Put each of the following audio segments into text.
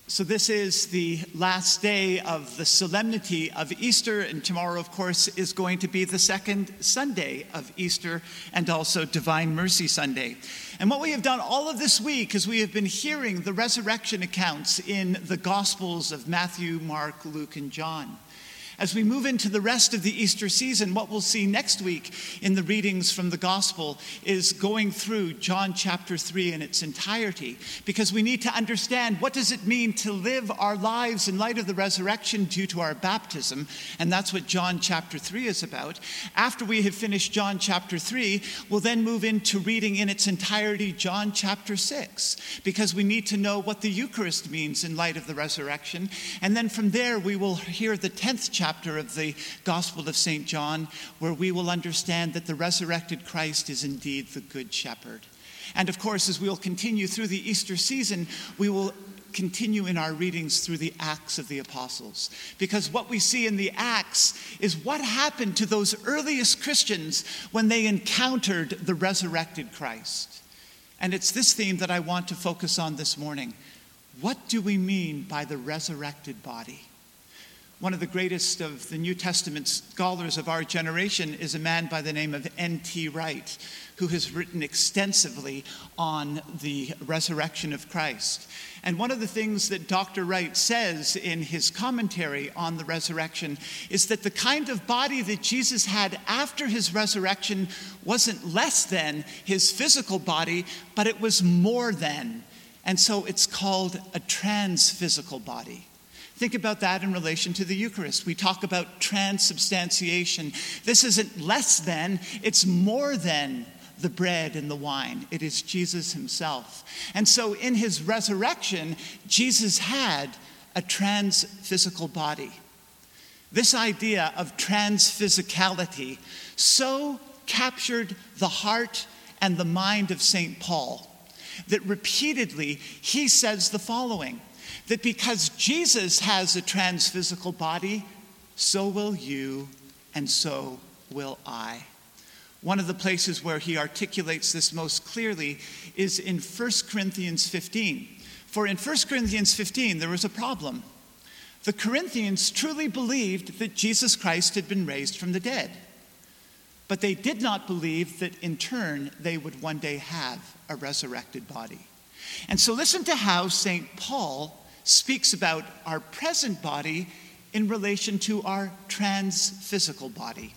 So this is the last day of the solemnity of Easter, and tomorrow, of course, is going to be the second Sunday of Easter and also Divine Mercy Sunday. And what we have done all of this week is we have been hearing the resurrection accounts in the Gospels of Matthew, Mark, Luke, and John. As we move into the rest of the Easter season, what we'll see next week in the readings from the Gospel is going through John chapter 3 in its entirety, because we need to understand what does it mean to live our lives in light of the resurrection due to our baptism, and that's what John chapter 3 is about. After we have finished John chapter 3, we'll then move into reading in its entirety John chapter 6, because we need to know what the Eucharist means in light of the resurrection, and then from there we will hear the 10th chapter of the Gospel of St. John, where we will understand that the resurrected Christ is indeed the Good Shepherd. And of course, as we will continue through the Easter season, we will continue in our readings through the Acts of the Apostles. Because what we see in the Acts is what happened to those earliest Christians when they encountered the resurrected Christ. And it's this theme that I want to focus on this morning. What do we mean by the resurrected body? One of the greatest of the New Testament scholars of our generation is a man by the name of N.T. Wright, who has written extensively on the resurrection of Christ. And one of the things that Dr. Wright says in his commentary on the resurrection is that the kind of body that Jesus had after his resurrection wasn't less than his physical body, but it was more than. And so it's called a transphysical body. Think about that in relation to the Eucharist. We talk about transubstantiation. This isn't less than, it's more than the bread and the wine. It is Jesus himself. And so in his resurrection, Jesus had a transphysical body. This idea of transphysicality so captured the heart and the mind of St. Paul that repeatedly he says the following, that because Jesus has a transphysical body, so will you and so will I. One of the places where he articulates this most clearly is in 1 Corinthians 15. For in 1 Corinthians 15, there was a problem. The Corinthians truly believed that Jesus Christ had been raised from the dead. But they did not believe that in turn they would one day have a resurrected body. And so listen to how St. Paul speaks about our present body in relation to our transphysical body.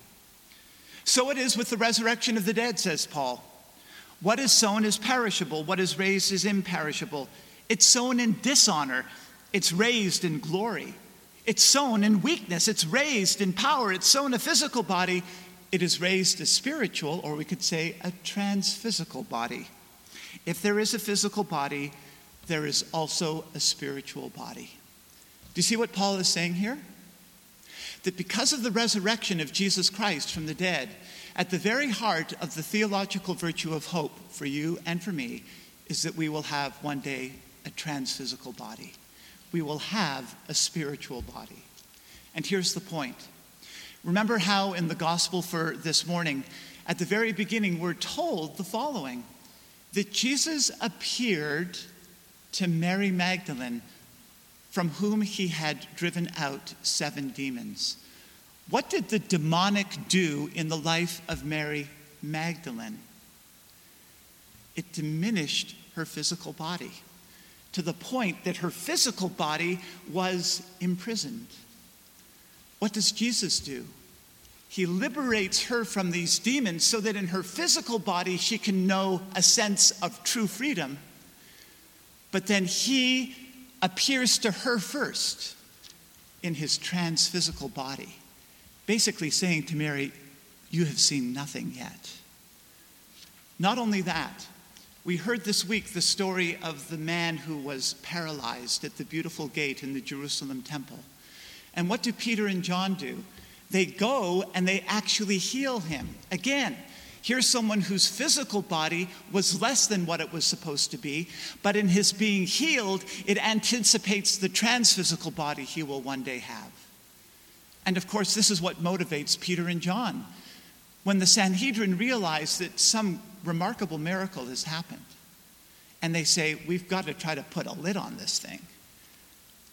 So it is with the resurrection of the dead, says Paul. What is sown is perishable, what is raised is imperishable. It's sown in dishonor, it's raised in glory. It's sown in weakness, it's raised in power. It's sown a physical body, it is raised a spiritual, or we could say a transphysical body. If there is a physical body, there is also a spiritual body. Do you see what Paul is saying here? That because of the resurrection of Jesus Christ from the dead, at the very heart of the theological virtue of hope for you and for me is that we will have one day a transphysical body. We will have a spiritual body. And here's the point. Remember how in the gospel for this morning, at the very beginning, we're told the following, that Jesus appeared to Mary Magdalene, from whom he had driven out 7 demons. What did the demonic do in the life of Mary Magdalene? It diminished her physical body to the point that her physical body was imprisoned. What does Jesus do? He liberates her from these demons so that in her physical body she can know a sense of true freedom. But then he appears to her first in his transphysical body, basically saying to Mary, you have seen nothing yet. Not only that, we heard this week the story of the man who was paralyzed at the beautiful gate in the Jerusalem temple. And what do Peter and John do? They go and they actually heal him. Again, here's someone whose physical body was less than what it was supposed to be, but in his being healed, it anticipates the transphysical body he will one day have. And of course, this is what motivates Peter and John. When the Sanhedrin realize that some remarkable miracle has happened, and they say, we've got to try to put a lid on this thing.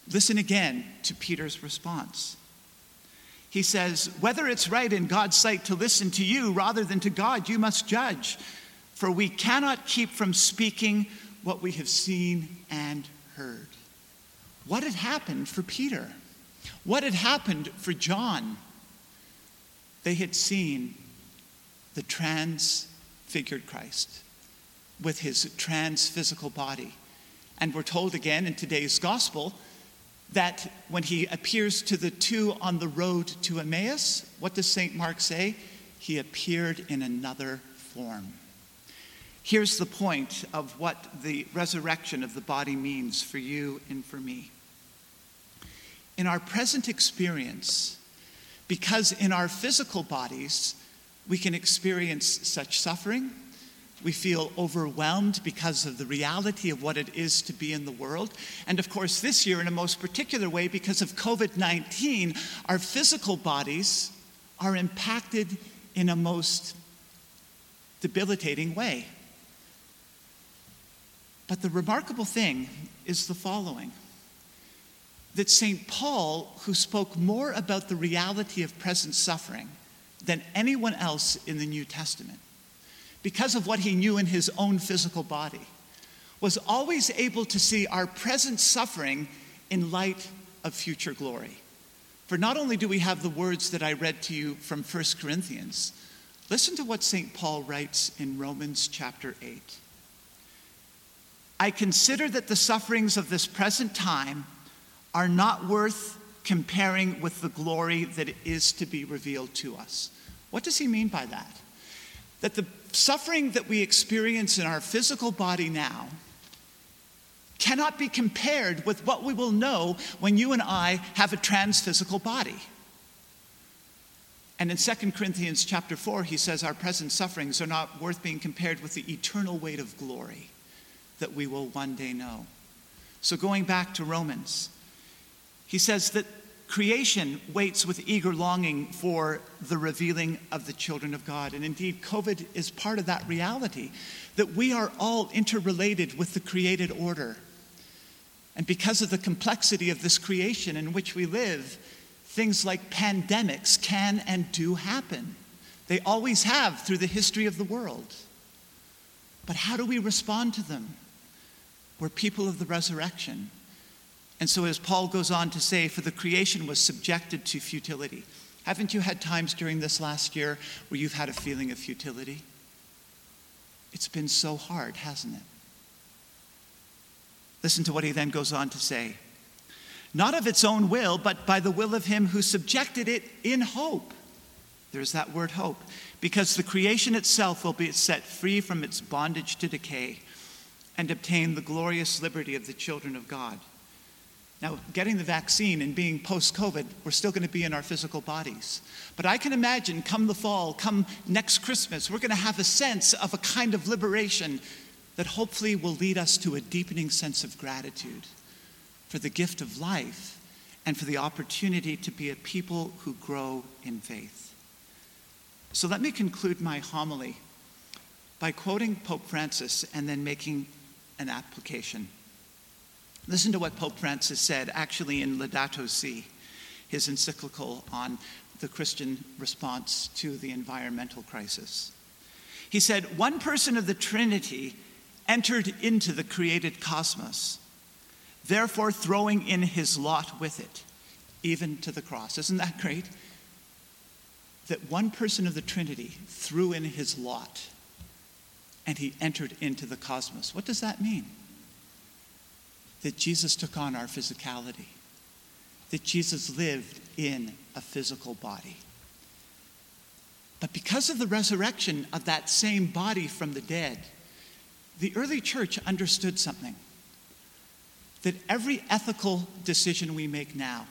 Listen again to Peter's response. He says, whether it's right in God's sight to listen to you rather than to God, you must judge. For we cannot keep from speaking what we have seen and heard. What had happened for Peter? What had happened for John? They had seen the transfigured Christ with his trans-physical body. And we're told again in today's gospel that when he appears to the two on the road to Emmaus, what does St. Mark say? He appeared in another form. Here's the point of what the resurrection of the body means for you and for me. In our present experience, because in our physical bodies we can experience such suffering, we feel overwhelmed because of the reality of what it is to be in the world. And of course, this year, in a most particular way, because of COVID-19, our physical bodies are impacted in a most debilitating way. But the remarkable thing is the following: that St. Paul, who spoke more about the reality of present suffering than anyone else in the New Testament, because of what he knew in his own physical body, was always able to see our present suffering in light of future glory. For not only do we have the words that I read to you from 1 Corinthians, listen to what St. Paul writes in Romans chapter 8. I consider that the sufferings of this present time are not worth comparing with the glory that is to be revealed to us. What does he mean by that? That the suffering that we experience in our physical body now cannot be compared with what we will know when you and I have a trans-physical body. And in 2 Corinthians chapter 4, he says our present sufferings are not worth being compared with the eternal weight of glory that we will one day know. So going back to Romans, he says that creation waits with eager longing for the revealing of the children of God. And indeed, COVID is part of that reality, that we are all interrelated with the created order. And because of the complexity of this creation in which we live, things like pandemics can and do happen. They always have through the history of the world. But how do we respond to them? We're people of the resurrection. And so as Paul goes on to say, for the creation was subjected to futility. Haven't you had times during this last year where you've had a feeling of futility? It's been so hard, hasn't it? Listen to what he then goes on to say. Not of its own will, but by the will of him who subjected it in hope. There's that word hope. Because the creation itself will be set free from its bondage to decay and obtain the glorious liberty of the children of God. Now, getting the vaccine and being post-COVID, we're still going to be in our physical bodies. But I can imagine come the fall, come next Christmas, we're going to have a sense of a kind of liberation that hopefully will lead us to a deepening sense of gratitude for the gift of life and for the opportunity to be a people who grow in faith. So let me conclude my homily by quoting Pope Francis and then making an application. Listen to what Pope Francis said, actually in Laudato Si, his encyclical on the Christian response to the environmental crisis. He said, one person of the Trinity entered into the created cosmos, therefore throwing in his lot with it, even to the cross. Isn't that great? That one person of the Trinity threw in his lot and he entered into the cosmos. What does that mean? That Jesus took on our physicality, that Jesus lived in a physical body. But because of the resurrection of that same body from the dead, the early church understood something, that every ethical decision we make now,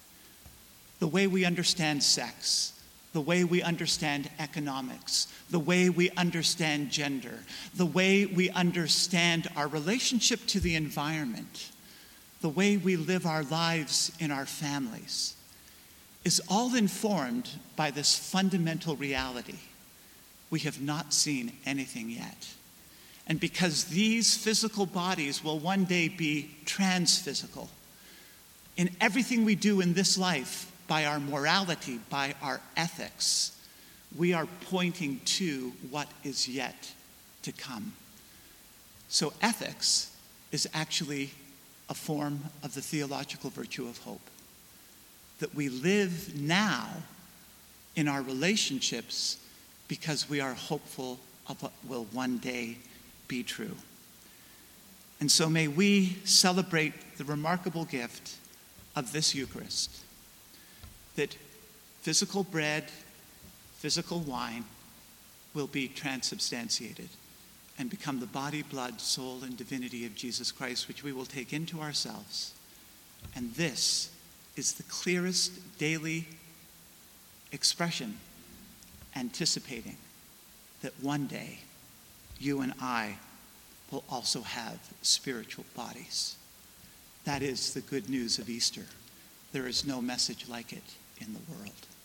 the way we understand sex, the way we understand economics, the way we understand gender, the way we understand our relationship to the environment, the way we live our lives in our families, is all informed by this fundamental reality. We have not seen anything yet. And because these physical bodies will one day be trans-physical, in everything we do in this life, by our morality, by our ethics, we are pointing to what is yet to come. So ethics is actually a form of the theological virtue of hope. That we live now in our relationships because we are hopeful of what will one day be true. And so may we celebrate the remarkable gift of this Eucharist, that physical bread, physical wine will be transubstantiated and become the body, blood, soul, and divinity of Jesus Christ, which we will take into ourselves. And this is the clearest daily expression anticipating that one day you and I will also have spiritual bodies. That is the good news of Easter. There is no message like it in the world.